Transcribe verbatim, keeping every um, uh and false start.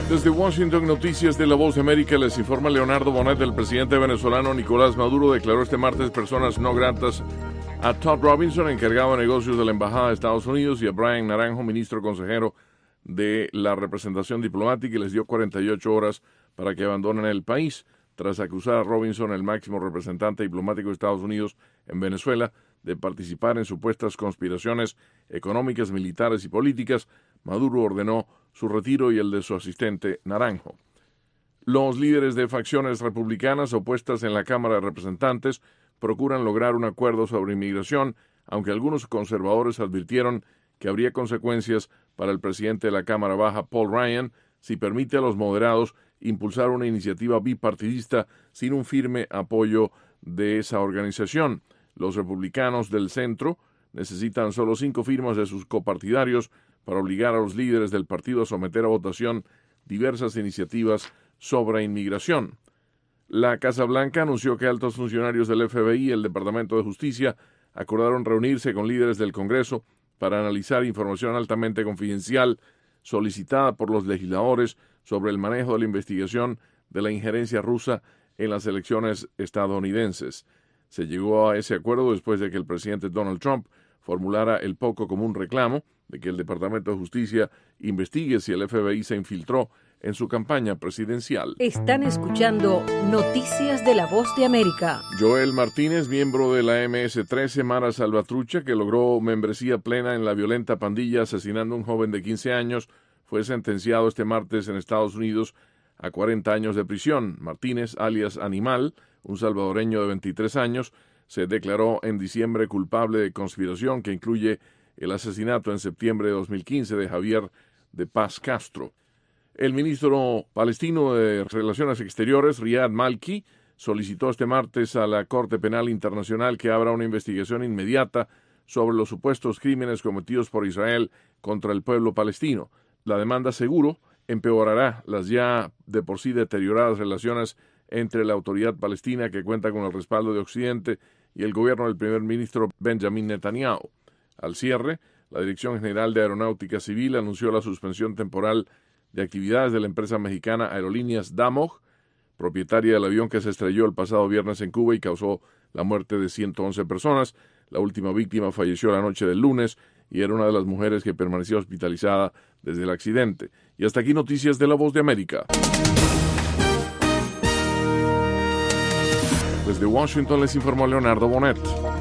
Desde Washington, Noticias de La Voz de América, les informa Leonardo Bonet. El presidente venezolano Nicolás Maduro declaró este martes personas no gratas a Todd Robinson, encargado de negocios de la Embajada de Estados Unidos, y a Brian Naranjo, ministro consejero de la representación diplomática, y les dio cuarenta y ocho horas para que abandonen el país, tras acusar a Robinson, el máximo representante diplomático de Estados Unidos en Venezuela, de participar en supuestas conspiraciones económicas, militares y políticas. Maduro ordenó su retiro y el de su asistente Naranjo. Los líderes de facciones republicanas opuestas en la Cámara de Representantes procuran lograr un acuerdo sobre inmigración, aunque algunos conservadores advirtieron que habría consecuencias para el presidente de la Cámara Baja, Paul Ryan, si permite a los moderados impulsar una iniciativa bipartidista sin un firme apoyo de esa organización. Los republicanos del centro necesitan solo cinco firmas de sus copartidarios para obligar a los líderes del partido a someter a votación diversas iniciativas sobre inmigración. La Casa Blanca anunció que altos funcionarios del F B I y el Departamento de Justicia acordaron reunirse con líderes del Congreso para analizar información altamente confidencial solicitada por los legisladores sobre el manejo de la investigación de la injerencia rusa en las elecciones estadounidenses. Se llegó a ese acuerdo después de que el presidente Donald Trump formulara el poco común reclamo de que el Departamento de Justicia investigue si el F B I se infiltró en su campaña presidencial. Están escuchando Noticias de la Voz de América. Joel Martínez, miembro de la eme ese trece Mara Salvatrucha, que logró membresía plena en la violenta pandilla asesinando a un joven de quince años, fue sentenciado este martes en Estados Unidos a cuarenta años de prisión. Martínez, alias Animal, un salvadoreño de veintitrés años, se declaró en diciembre culpable de conspiración que incluye el asesinato en septiembre de dos mil quince de Javier de Paz Castro. El ministro palestino de Relaciones Exteriores, Riyad Malki, solicitó este martes a la Corte Penal Internacional que abra una investigación inmediata sobre los supuestos crímenes cometidos por Israel contra el pueblo palestino. La demanda seguro empeorará las ya de por sí deterioradas relaciones entre la autoridad palestina, que cuenta con el respaldo de Occidente, y el gobierno del primer ministro Benjamin Netanyahu. Al cierre, la Dirección General de Aeronáutica Civil anunció la suspensión temporal de actividades de la empresa mexicana Aerolíneas Damog, propietaria del avión que se estrelló el pasado viernes en Cuba y causó la muerte de ciento once personas. La última víctima falleció la noche del lunes y era una de las mujeres que permanecía hospitalizada desde el accidente. Y hasta aquí Noticias de La Voz de América. Desde Washington les informó Leonardo Bonet.